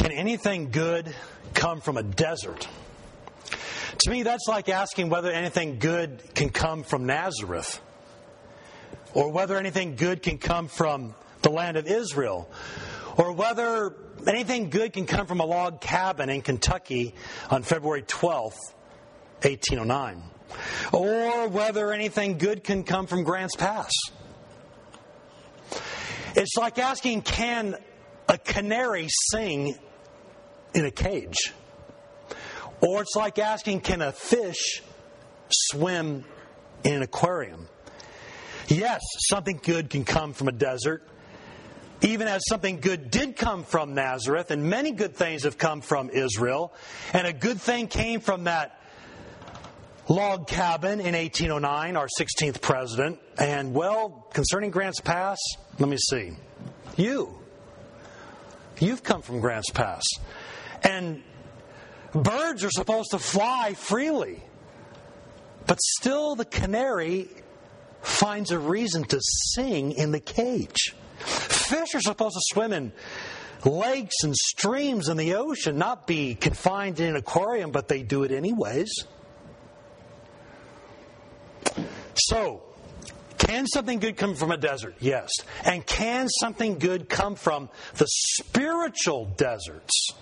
Can anything good come from a desert? To me, that's like asking whether anything good can come from Nazareth, or whether anything good can come from the land of Israel, or whether anything good can come from a log cabin in Kentucky on February 12th, 1809, or whether anything good can come from Grants Pass. It's like asking, can a canary sing in a cage? Or it's like asking, can a fish swim in an aquarium? Yes, something good can come from a desert, even as something good did come from Nazareth, and many good things have come from Israel, and a good thing came from that log cabin in 1809, our 16th president. And, well, concerning Grants Pass, let me see. You've come from Grants Pass. And birds are supposed to fly freely, but still the canary finds a reason to sing in the cage. Fish are supposed to swim in lakes and streams in the ocean, not be confined in an aquarium, but they do it anyways. So, can something good come from a desert? Yes. And can something good come from the spiritual deserts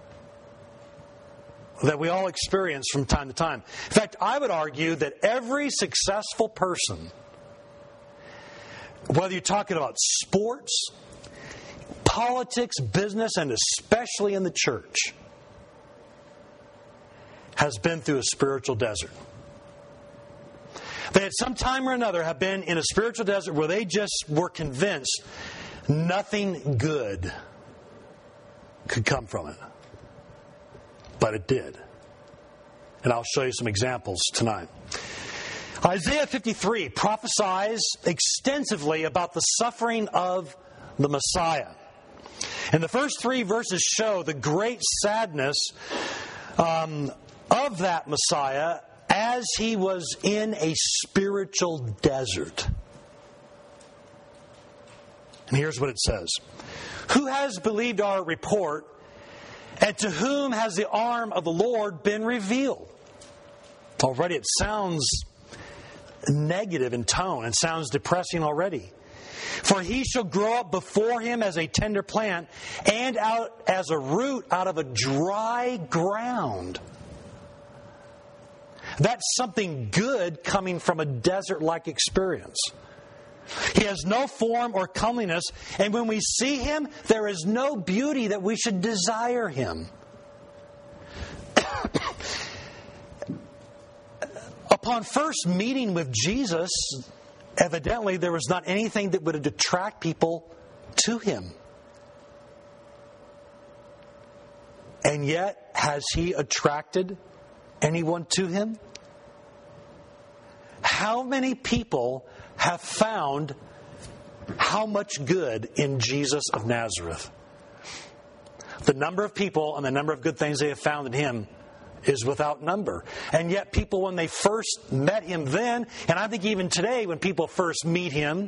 that we all experience from time to time? In fact, I would argue that every successful person, whether you're talking about sports, politics, business, and especially in the church, has been through a spiritual desert. They at some time or another have been in a spiritual desert where they just were convinced nothing good could come from it. But it did. And I'll show you some examples tonight. Isaiah 53 prophesies extensively about the suffering of the Messiah. And the first 3 verses show the great sadness of that Messiah as he was in a spiritual desert. And here's what it says. Who has believed our report, and to whom has the arm of the Lord been revealed? Already it sounds negative in tone and sounds depressing already. For he shall grow up before him as a tender plant, and out as a root out of a dry ground. That's something good coming from a desert-like experience. He has no form or comeliness, and when we see him, there is no beauty that we should desire him. Upon first meeting with Jesus, evidently there was not anything that would attract people to him. And yet, has he attracted anyone to him? How many people have found how much good in Jesus of Nazareth? The number of people and the number of good things they have found in him is without number. And yet people, when they first met him then, and I think even today when people first meet him,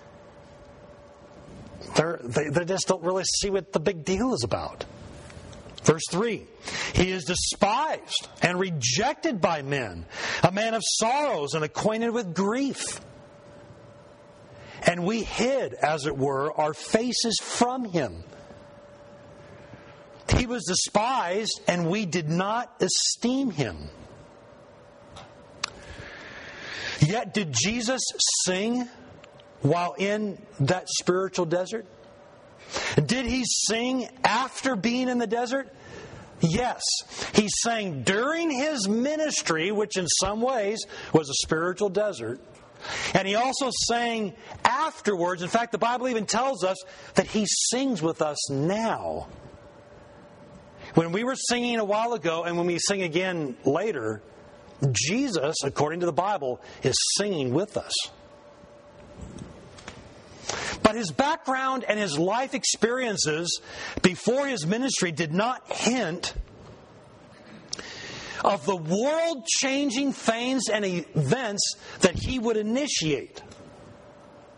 they just don't really see what the big deal is about. Verse 3, he is despised and rejected by men, a man of sorrows and acquainted with grief. And we hid, as it were, our faces from him. He was despised, and we did not esteem him. Yet did Jesus sing while in that spiritual desert? Did he sing after being in the desert? Yes. He sang during his ministry, which in some ways was a spiritual desert. And he also sang afterwards. In fact, the Bible even tells us that he sings with us now. When we were singing a while ago, and when we sing again later, Jesus, according to the Bible, is singing with us. But his background and his life experiences before his ministry did not hint of the world-changing things and events that he would initiate.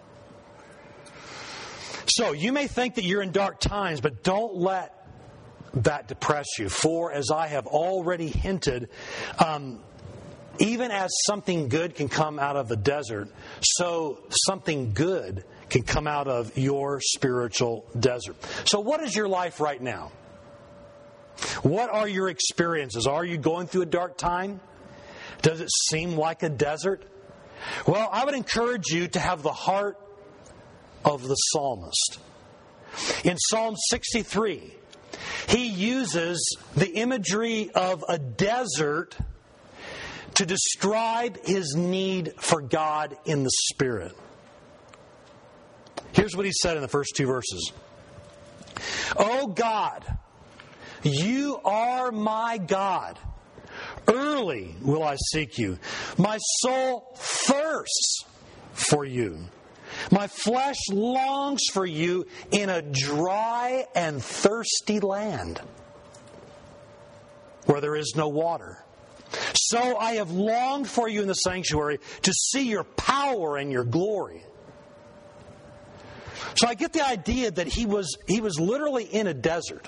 So you may think that you're in dark times, but don't let that depress you. For, as I have already hinted, even as something good can come out of the desert, so something good can come out of your spiritual desert. So what is your life right now? What are your experiences? Are you going through a dark time? Does it seem like a desert? Well, I would encourage you to have the heart of the psalmist. In Psalm 63, he uses the imagery of a desert to describe his need for God in the Spirit. Here's what he said in the first two verses. "O God, you are my God. Early will I seek you. My soul thirsts for you. My flesh longs for you in a dry and thirsty land where there is no water. So I have longed for you in the sanctuary to see your power and your glory." So I get the idea that he was literally in a desert.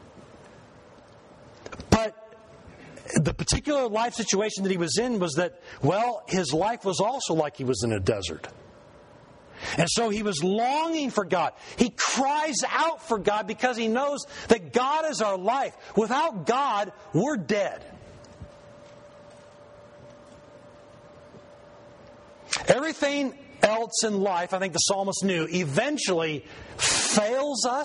But the particular life situation that he was in was that, well, his life was also like he was in a desert. And so he was longing for God. He cries out for God because he knows that God is our life. Without God, we're dead. Everything else in life, I think the psalmist knew, eventually fails us,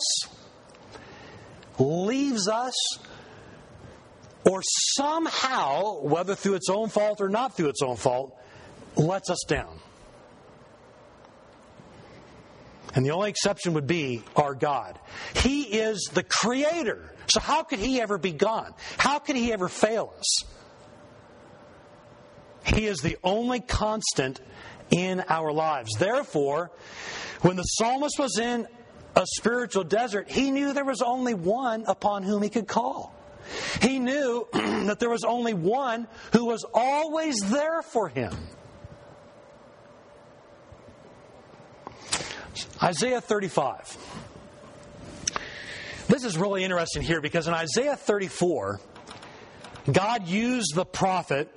leaves us, or somehow, whether through its own fault or not through its own fault, lets us down. And the only exception would be our God. He is the Creator. So how could He ever be gone? How could He ever fail us? He is the only constant in our lives. Therefore, when the psalmist was in a spiritual desert, he knew there was only one upon whom he could call. He knew that there was only one who was always there for him. Isaiah 35. This is really interesting here because in Isaiah 34, God used the prophet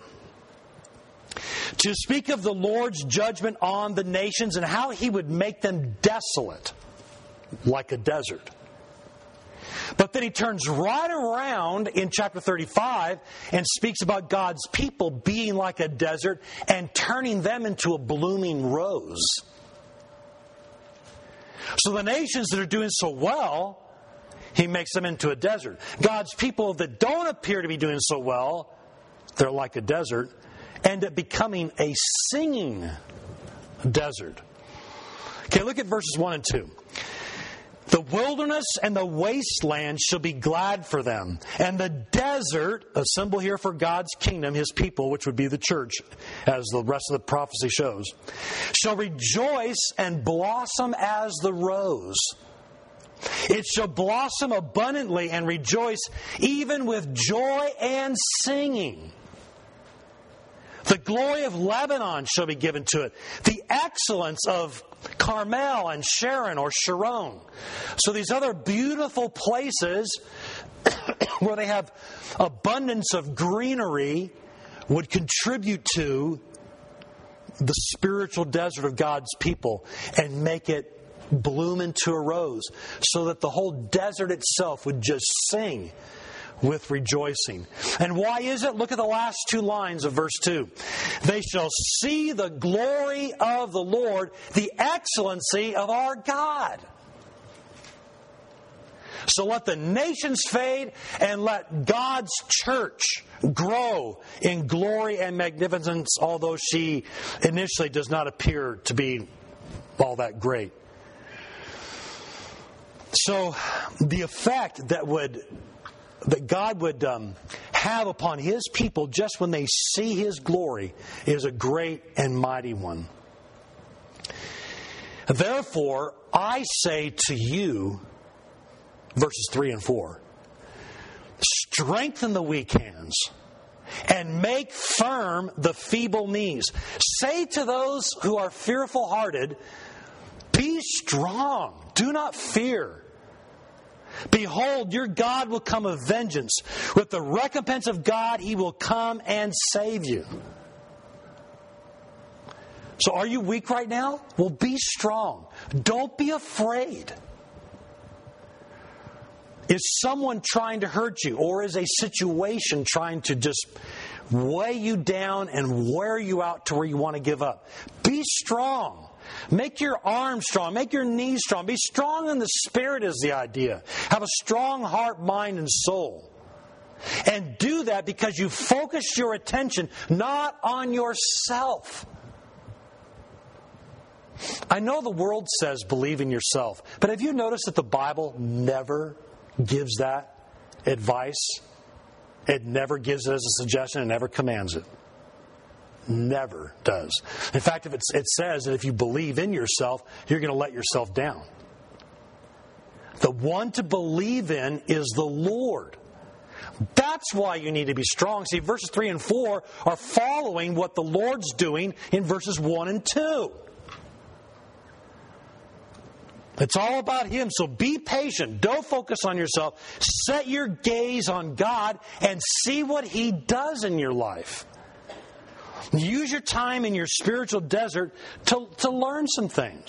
to speak of the Lord's judgment on the nations and how He would make them desolate like a desert. But then He turns right around in chapter 35 and speaks about God's people being like a desert and turning them into a blooming rose. So the nations that are doing so well, He makes them into a desert. God's people that don't appear to be doing so well, they're like a desert, end up becoming a singing desert. Okay, look at verses 1 and 2. "The wilderness and the wasteland shall be glad for them, and the desert," a symbol here for God's kingdom, His people, which would be the church, as the rest of the prophecy shows, "shall rejoice and blossom as the rose. It shall blossom abundantly and rejoice, even with joy and singing. The glory of Lebanon shall be given to it, the excellence of Carmel and Sharon or Sharon." So these other beautiful places where they have abundance of greenery would contribute to the spiritual desert of God's people and make it bloom into a rose so that the whole desert itself would just sing with rejoicing. And why is it? Look at the last two lines of verse 2. "They shall see the glory of the Lord, the excellency of our God." So let the nations fade and let God's church grow in glory and magnificence, although she initially does not appear to be all that great. So the effect that God would have upon His people just when they see His glory is a great and mighty one. "Therefore, I say to you," verses 3 and 4, "strengthen the weak hands and make firm the feeble knees. Say to those who are fearful-hearted, be strong, do not fear. Behold, your God will come of vengeance. With the recompense of God, He will come and save you. So are you weak right now? Well, be strong. Don't be afraid. Is someone trying to hurt you, or is a situation trying to just weigh you down and wear you out to where you want to give up? Be strong. Make your arms strong. Make your knees strong. Be strong in the Spirit is the idea. Have a strong heart, mind, and soul. And do that because you focus your attention not on yourself. I know the world says believe in yourself, but have you noticed that the Bible never gives that advice? It never gives it as a suggestion. It never commands it. Never does. In fact, if it says that if you believe in yourself, you're going to let yourself down. The one to believe in is the Lord. That's why you need to be strong. See, verses 3 and 4 are following what the Lord's doing in verses 1 and 2. It's all about Him. So be patient. Don't focus on yourself. Set your gaze on God and see what He does in your life. Use your time in your spiritual desert to learn some things.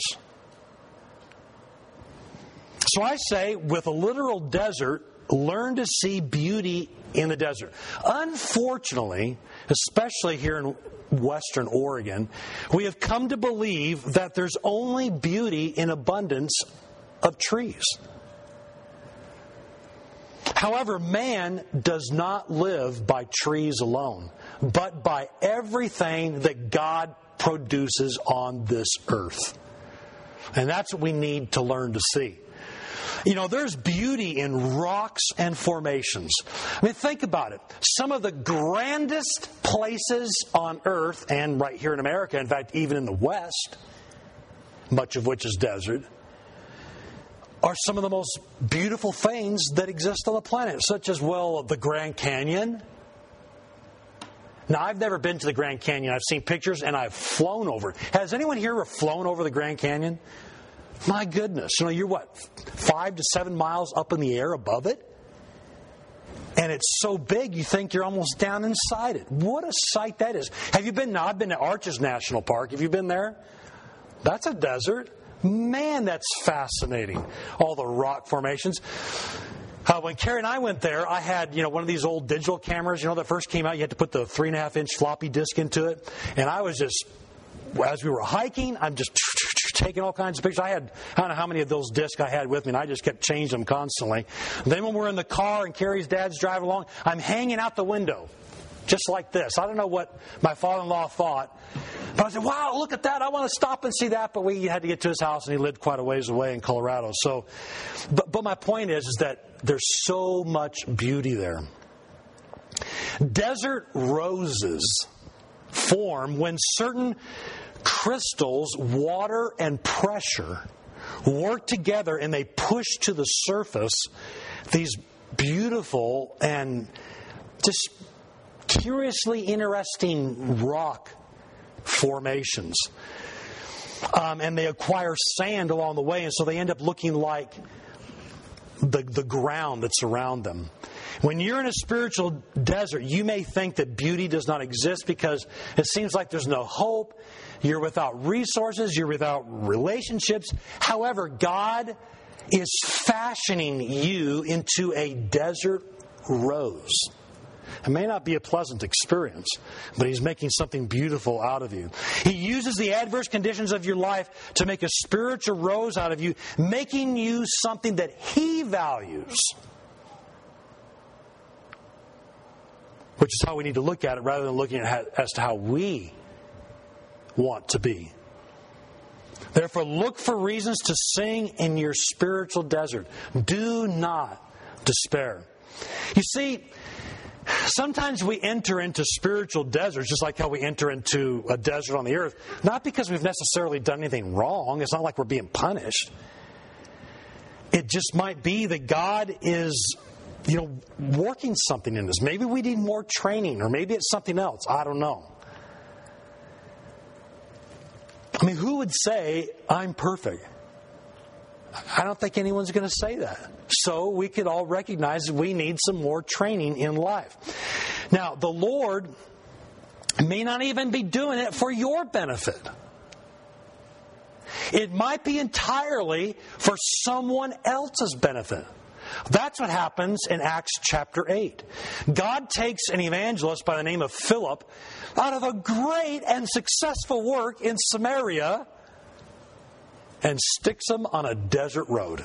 So I say, with a literal desert, learn to see beauty in the desert. Unfortunately, especially here in Western Oregon, we have come to believe that there's only beauty in abundance of trees. However, man does not live by trees alone, but by everything that God produces on this earth. And that's what we need to learn to see. You know, there's beauty in rocks and formations. I mean, think about it. Some of the grandest places on earth, and right here in America, in fact, even in the West, much of which is desert, are some of the most beautiful things that exist on the planet, such as, well, the Grand Canyon. Now, I've never been to the Grand Canyon. I've seen pictures, and I've flown over it. Has anyone here ever flown over the Grand Canyon? My goodness. You know, you're what, 5 to 7 miles up in the air above it? And it's so big, you think you're almost down inside it. What a sight that is. Have you been? Now, I've been to Arches National Park. Have you been there? That's a desert. Man, that's fascinating. All the rock formations. When Carrie and I went there, I had, one of these old digital cameras, that first came out. You had to put the 3.5-inch floppy disk into it. And I was just, as we were hiking, I'm just taking all kinds of pictures. I don't know how many of those discs I had with me, and I just kept changing them constantly. Then when we're in the car and Carrie's dad's driving along, I'm hanging out the window, just like this. I don't know what my father-in-law thought, but I said, wow, look at that. I want to stop and see that. But we had to get to his house, and he lived quite a ways away in Colorado. So, but my point is that there's so much beauty there. Desert roses form when certain crystals, water, and pressure work together, and they push to the surface these beautiful and just curiously interesting rock formations. And they acquire sand along the way, and so they end up looking like the ground that's around them. When you're in a spiritual desert, you may think that beauty does not exist because it seems like there's no hope. You're without resources. You're without relationships. However, God is fashioning you into a desert rose. It may not be a pleasant experience, but He's making something beautiful out of you. He uses the adverse conditions of your life to make a spiritual rose out of you, making you something that He values. Which is how we need to look at it rather than looking at it as to how we want to be. Therefore, look for reasons to sing in your spiritual desert. Do not despair. You see, sometimes we enter into spiritual deserts, just like how we enter into a desert on the earth, not because we've necessarily done anything wrong. It's not like we're being punished. It just might be that God is, working something in us. Maybe we need more training, or maybe it's something else. I don't know. I mean, who would say, I'm perfect? I don't think anyone's going to say that. So we could all recognize that we need some more training in life. Now, the Lord may not even be doing it for your benefit. It might be entirely for someone else's benefit. That's what happens in Acts chapter 8. God takes an evangelist by the name of Philip out of a great and successful work in Samaria and sticks him on a desert road.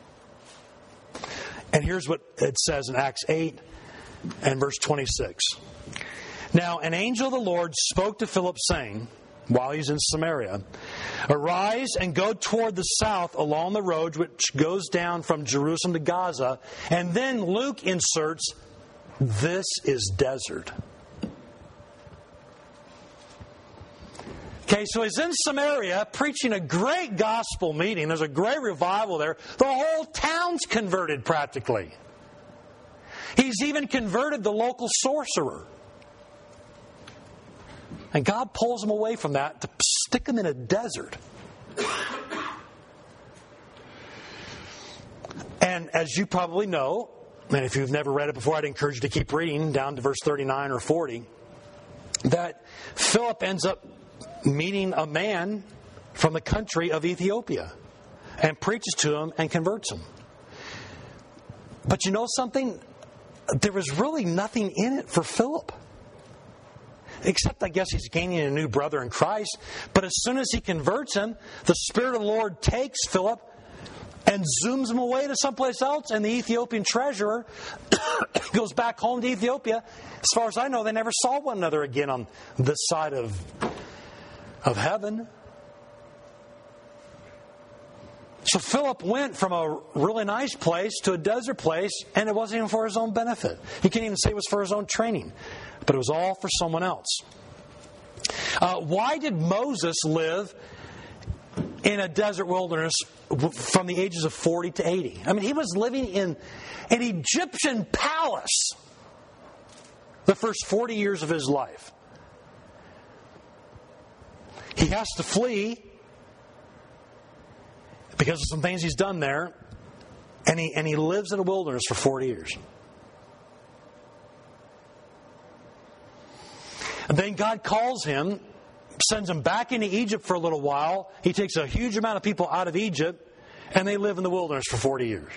And here's what it says in Acts 8 and verse 26. Now, an angel of the Lord spoke to Philip, saying, while he's in Samaria, arise and go toward the south along the road which goes down from Jerusalem to Gaza. And then Luke inserts, this is desert. Okay, so he's in Samaria preaching a great gospel meeting. There's a great revival there. The whole town's converted practically. He's even converted the local sorcerer. And God pulls him away from that to stick him in a desert. And as you probably know, and if you've never read it before, I'd encourage you to keep reading down to verse 39 or 40, that Philip ends up meeting a man from the country of Ethiopia and preaches to him and converts him. But you know something? There was really nothing in it for Philip. Except, I guess, he's gaining a new brother in Christ. But as soon as he converts him, the Spirit of the Lord takes Philip and zooms him away to someplace else. And the Ethiopian treasurer goes back home to Ethiopia. As far as I know, they never saw one another again on this side of heaven. So Philip went from a really nice place to a desert place, and it wasn't even for his own benefit. He can't even say it was for his own training, but it was all for someone else. Why did Moses live in a desert wilderness from the ages of 40 to 80? I mean, he was living in an Egyptian palace the first 40 years of his life. He has to flee because of some things he's done there, and he lives in a wilderness for 40 years. And then God calls him, sends him back into Egypt for a little while. He takes a huge amount of people out of Egypt, and they live in the wilderness for 40 years.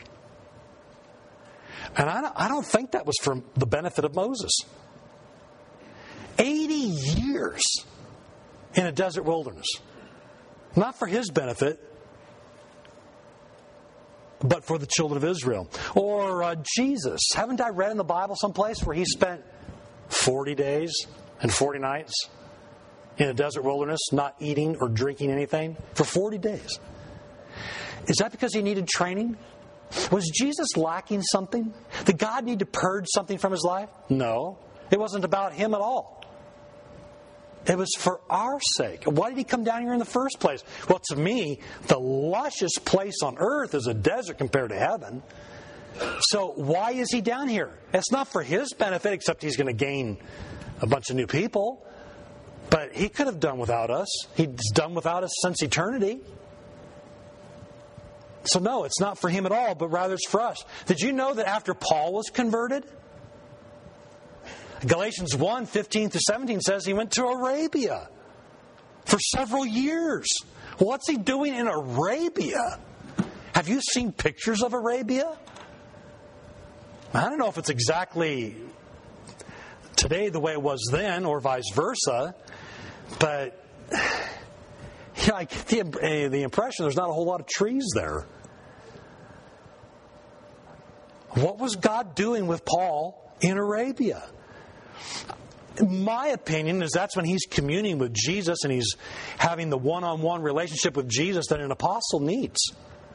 And I don't think that was for the benefit of Moses. 80 years in a desert wilderness. Not for his benefit, but for the children of Israel. Or Jesus. Haven't I read in the Bible someplace where he spent 40 days and 40 nights in a desert wilderness, not eating or drinking anything for 40 days? Is that because he needed training? Was Jesus lacking something? Did God need to purge something from his life? No. It wasn't about him at all. It was for our sake. Why did he come down here in the first place? Well, to me, the luscious place on earth is a desert compared to heaven. So why is he down here? It's not for his benefit, except he's going to gain a bunch of new people. But he could have done without us. He's done without us since eternity. So no, it's not for him at all, but rather it's for us. Did you know that after Paul was converted, Galatians 1, 15 through 17 says he went to Arabia for several years. What's he doing in Arabia? Have you seen pictures of Arabia? I don't know if it's exactly today the way it was then or vice versa, but I get the impression there's not a whole lot of trees there. What was God doing with Paul in Arabia? My opinion is that's when he's communing with Jesus and he's having the one-on-one relationship with Jesus that an apostle needs.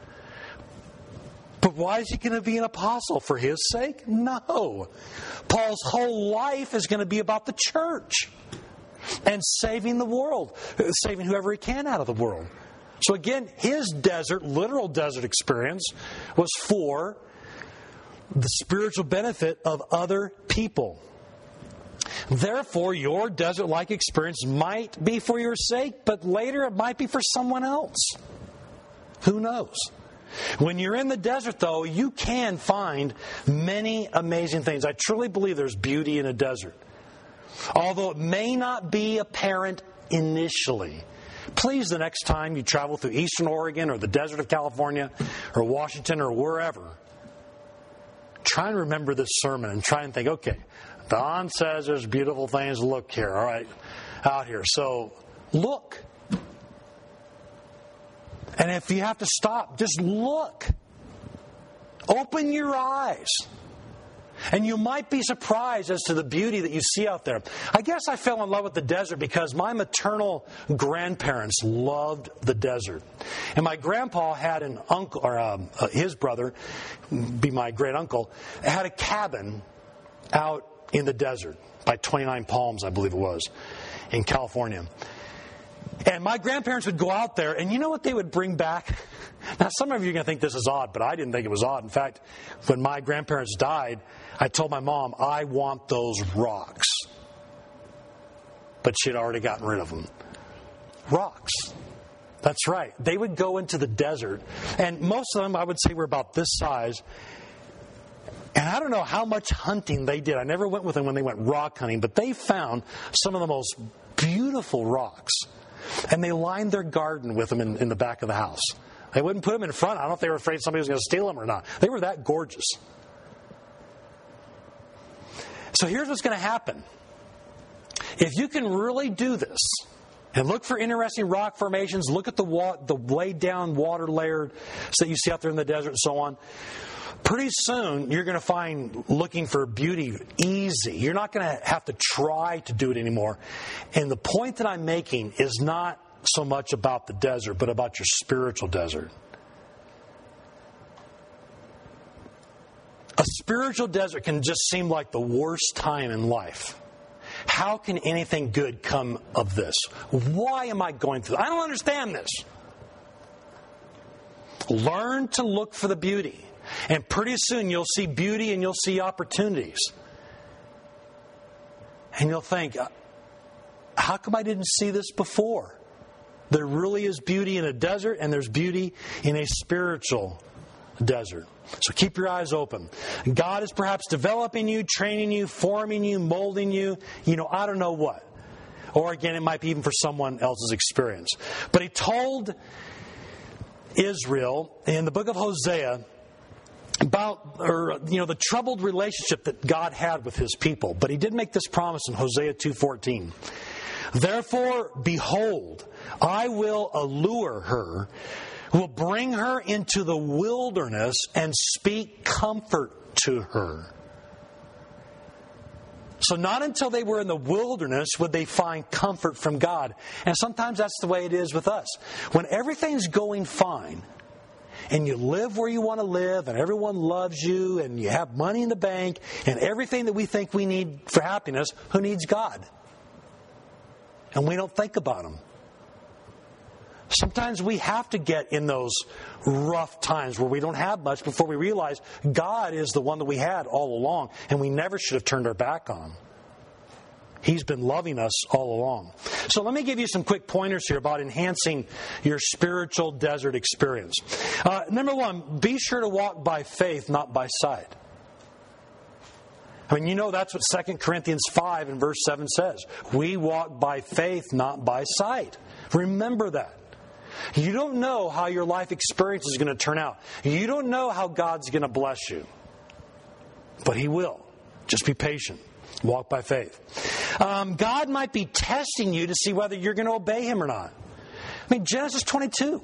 But why is he going to be an apostle? For his sake? No. Paul's whole life is going to be about the church and saving the world, saving whoever he can out of the world. So again, his literal desert experience was for the spiritual benefit of other people. Therefore, your desert-like experience might be for your sake, but later it might be for someone else. Who knows? When you're in the desert, though, you can find many amazing things. I truly believe there's beauty in a desert. Although it may not be apparent initially. Please, the next time you travel through Eastern Oregon or the desert of California or Washington or wherever, try and remember this sermon and try and think, okay, Don says there's beautiful things to look here, all right, out here. So look. And if you have to stop, just look. Open your eyes. And you might be surprised as to the beauty that you see out there. I guess I fell in love with the desert because my maternal grandparents loved the desert. And my grandpa had an uncle, or his brother, be my great uncle, had a cabin out in the desert by 29 Palms, I believe it was, in California. And my grandparents would go out there, and you know what they would bring back? Now, some of you are going to think this is odd, but I didn't think it was odd. In fact, when my grandparents died, I told my mom, I want those rocks. But she had already gotten rid of them. Rocks. That's right. They would go into the desert, and most of them, I would say, were about this size. And I don't know how much hunting they did. I never went with them when they went rock hunting, but they found some of the most beautiful rocks. And they lined their garden with them in the back of the house. They wouldn't put them in front. I don't know if they were afraid somebody was going to steal them or not. They were that gorgeous. So here's what's going to happen. If you can really do this and look for interesting rock formations, look at the laid down water layer that you see out there in the desert and so on, pretty soon you're going to find looking for beauty easy. You're not going to have to try to do it anymore. And the point that I'm making is not so much about the desert, but about your spiritual desert. A spiritual desert can just seem like the worst time in life. How can anything good come of this? Why am I going through this? I don't understand this. Learn to look for the beauty. And pretty soon you'll see beauty and you'll see opportunities. And you'll think, how come I didn't see this before? There really is beauty in a desert, and there's beauty in a spiritual desert. So keep your eyes open. God is perhaps developing you, training you, forming you, molding you. I don't know what. Or again, it might be even for someone else's experience. But He told Israel in the book of Hosea about the troubled relationship that God had with His people. But He did make this promise in Hosea 2:14. Therefore, behold, I will allure her, will bring her into the wilderness and speak comfort to her. So not until they were in the wilderness would they find comfort from God. And sometimes that's the way it is with us. When everything's going fine, and you live where you want to live, and everyone loves you, and you have money in the bank, and everything that we think we need for happiness, who needs God? And we don't think about Him. Sometimes we have to get in those rough times where we don't have much before we realize God is the one that we had all along, and we never should have turned our back on Him. He's been loving us all along. So let me give you some quick pointers here about enhancing your spiritual desert experience. Number one, be sure to walk by faith, not by sight. I mean, that's what 2 Corinthians 5 and verse 7 says. We walk by faith, not by sight. Remember that. You don't know how your life experience is going to turn out. You don't know how God's going to bless you. But He will. Just be patient. Walk by faith. God might be testing you to see whether you're going to obey Him or not. I mean, Genesis 22.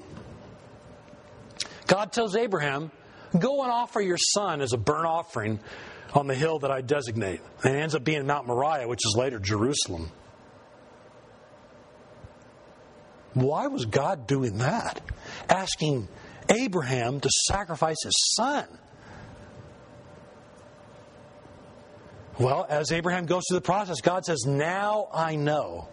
God tells Abraham, go and offer your son as a burnt offering on the hill that I designate. And it ends up being Mount Moriah, which is later Jerusalem. Why was God doing that? Asking Abraham to sacrifice his son. Well, as Abraham goes through the process, God says, now I know.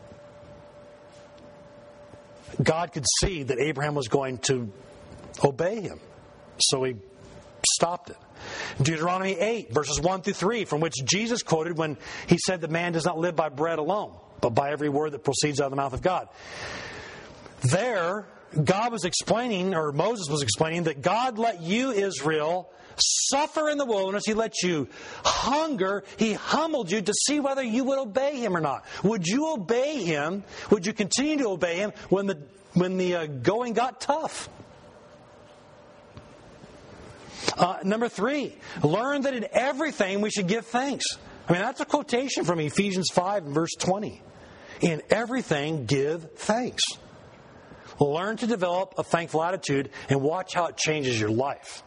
God could see that Abraham was going to obey Him. So He stopped it. Deuteronomy 8, verses 1 through 3, from which Jesus quoted when He said that man does not live by bread alone, but by every word that proceeds out of the mouth of God. There, God was explaining, or Moses was explaining, that God let you, Israel, suffer in the wilderness. He let you hunger. He humbled you to see whether you would obey Him or not. Would you obey Him? Would you continue to obey Him when the going got tough? Number 3, learn that in everything we should give thanks. I mean, that's a quotation from Ephesians 5 and verse 20. In everything, give thanks. Learn to develop a thankful attitude and watch how it changes your life.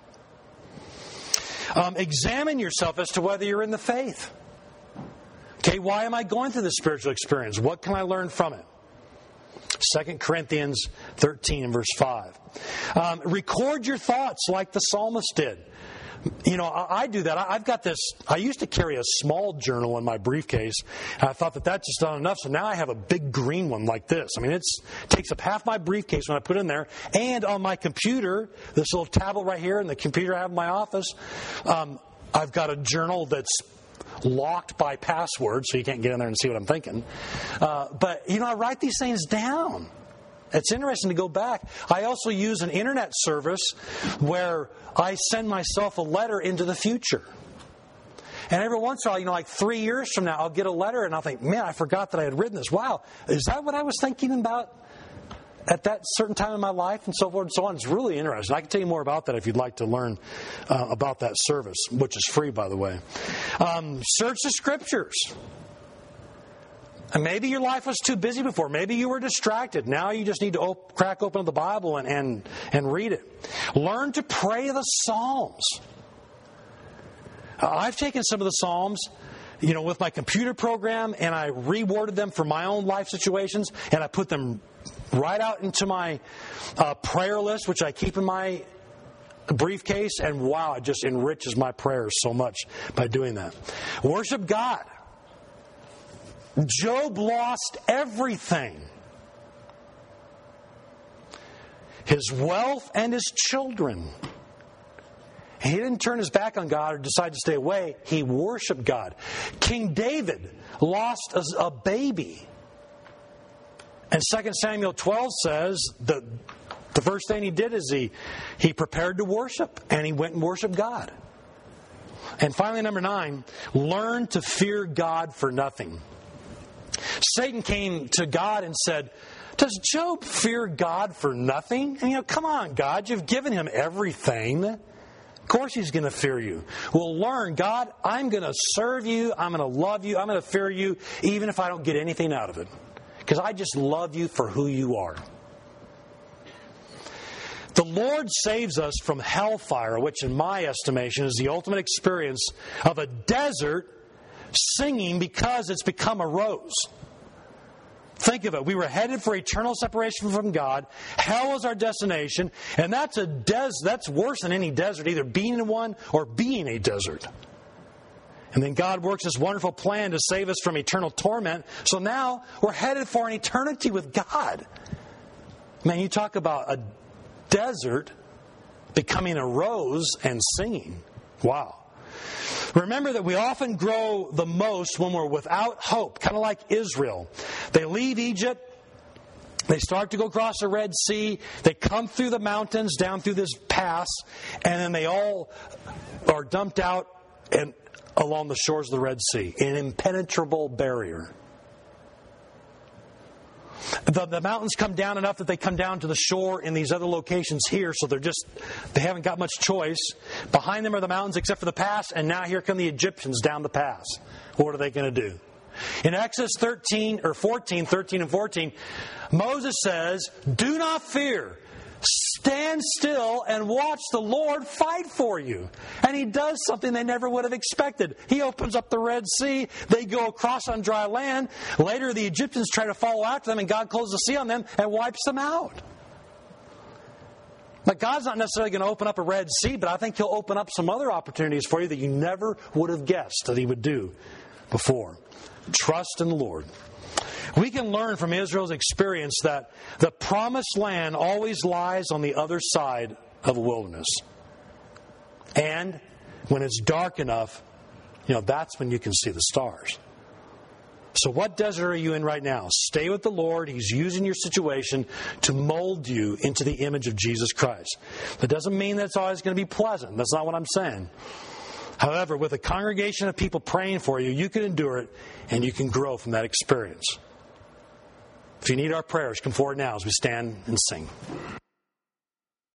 Examine yourself as to whether you're in the faith. Okay, why am I going through this spiritual experience? What can I learn from it? 2 Corinthians 13 and verse 5. Record your thoughts like the psalmist did. You know, I do that. I've got this. I used to carry a small journal in my briefcase, and I thought that that's just not enough. So now I have a big green one like this. I mean, it takes up half my briefcase when I put it in there. And on my computer, this little tablet right here, and the computer I have in my office, I've got a journal that's locked by password, so you can't get in there and see what I'm thinking. But, you know, I write these things down. It's interesting to go back. I also use an internet service where I send myself a letter into the future. And every once in a while, you know, like 3 years from now, I'll get a letter and I'll think, man, I forgot that I had written this. Wow, is that what I was thinking about at that certain time in my life, and so forth and so on? It's really interesting. I can tell you more about that if you'd like to learn about that service, which is free, by the way. Search the Scriptures. And maybe your life was too busy before. Maybe you were distracted. Now you just need to crack open the Bible and read it. Learn to pray the Psalms. I've taken some of the Psalms, you know, with my computer program, and I reworded them for my own life situations, and I put them right out into my prayer list, which I keep in my briefcase, and wow, it just enriches my prayers so much by doing that. Worship God. Job lost everything. His wealth and his children. He didn't turn his back on God or decide to stay away. He worshiped God. King David lost a baby. And 2 Samuel 12 says that the first thing he did is he prepared to worship, and he went and worshiped God. And finally, number 9, learn to fear God for nothing. Satan came to God and said, does Job fear God for nothing? And, you know, come on, God, you've given him everything. Of course he's going to fear you. Well, learn, God, I'm going to serve you, I'm going to love you, I'm going to fear you, even if I don't get anything out of it. Because I just love you for who you are. The Lord saves us from hellfire, which in my estimation is the ultimate experience of a desert singing because it's become a rose. Think of it. We were headed for eternal separation from God. Hell was our destination, and that's worse than any desert, either being in one or being a desert. And then God works this wonderful plan to save us from eternal torment. So now we're headed for an eternity with God. Man, you talk about a desert becoming a rose and singing. Wow. Remember that we often grow the most when we're without hope, kind of like Israel. They leave Egypt. They start to go across the Red Sea. They come through the mountains, down through this pass, and then they all are dumped out and along the shores of the Red Sea, an impenetrable barrier. The mountains come down enough that they come down to the shore in these other locations here, so they haven't got much choice. Behind them are the mountains except for the pass, and now here come the Egyptians down the pass. What are they going to do? In Exodus 13 and 14, Moses says, do not fear. Stand still and watch the Lord fight for you. And he does something they never would have expected. He opens up the Red Sea. They go across on dry land. Later, the Egyptians try to follow after them, and God closes the sea on them and wipes them out. But God's not necessarily going to open up a Red Sea, but I think He'll open up some other opportunities for you that you never would have guessed that He would do before. Trust in the Lord. We can learn from Israel's experience that the promised land always lies on the other side of a wilderness. And when it's dark enough, that's when you can see the stars. So what desert are you in right now? Stay with the Lord. He's using your situation to mold you into the image of Jesus Christ. That doesn't mean that it's always going to be pleasant. That's not what I'm saying. However, with a congregation of people praying for you, you can endure it and you can grow from that experience. If you need our prayers, come forward now as we stand and sing.